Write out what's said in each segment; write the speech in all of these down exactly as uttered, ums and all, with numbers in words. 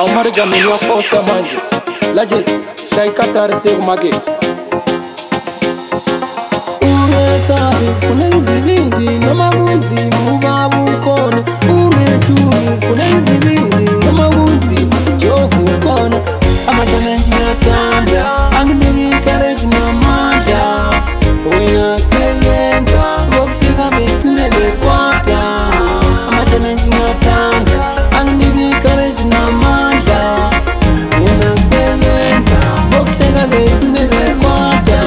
Marga Minya Foster manje Lajes Shai Qatar Save Market Uresabi funezi bindi Namagunzi mubabu kona Uretumi funezi bindi Namagunzi jovu kona Ama challenge na tanda Angmiri courage na manda Wina sevenza Wokshika betunele kwata Ama challenge na tanda Angmiri courage na manda Wina sevenza Wokshika betunele kwata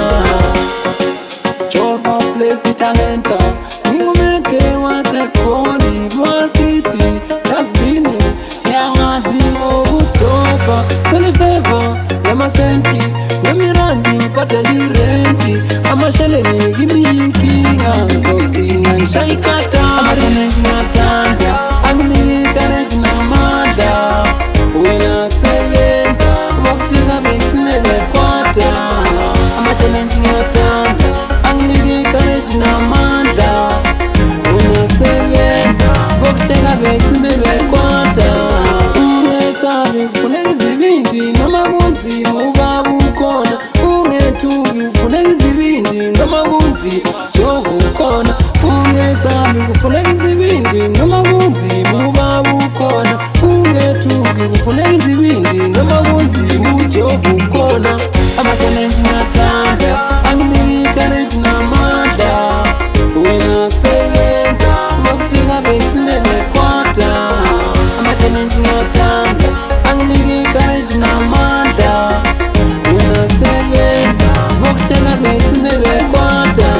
Chova place talenta Ningumeke wa sekoni Wa streeti Tasbini Ya ngazimu kutopa Telefeva Ya masenti Namirandi patali renti Ama sheleni gimiki Anzoti na Shai Qatar Ama challenge na tanda Angmiri courage na mada Wina sevenza Wokshika betunele kwata Ama challenge na tanda Angmiri courage na mada Wina sevenza Wokshika betunele kwata Uresabi funezi bindi Namagunzi mubabu kona Ungetugi funezi bindi Namagunzi jovu kona Uresabi funezi bindi Namagunzi mubabu kona Ungetugi funezi bindi Namagunzi mujovu kona Ama challenge na tanda Angmiri courage na mada Wina sevenza Wokshika betunele kwata Ama challenge na tanda Angmiri courage na mada Wina sevenza Wokshika betunele kwata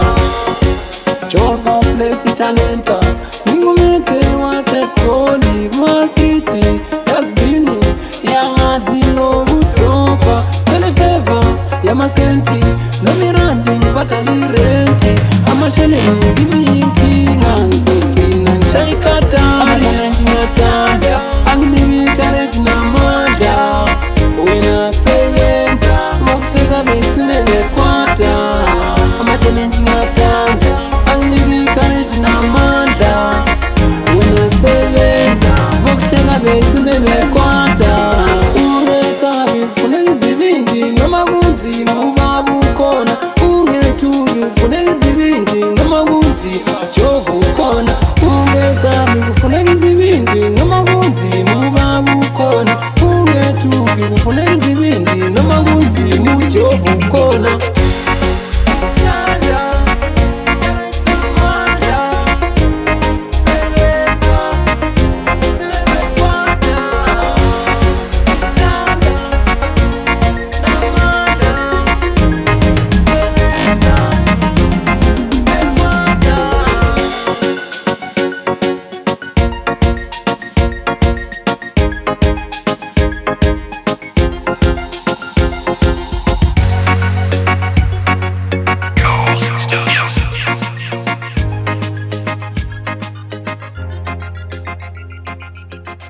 Chova place talenta Ningumeke wa sekoni Wa streeti Tasbini Ya ngazilo kutopa Telefeva Ya masenti Namirandi patali renti Ama sheleni gimiki Anzoti na Shai Qatar Ama challenge na tanda Angmiri courage na mada Wina sevenza Wokshika betunele kwata Ama challenge na tanda Angmiri courage na mada Wina sevenza Wokshika betunele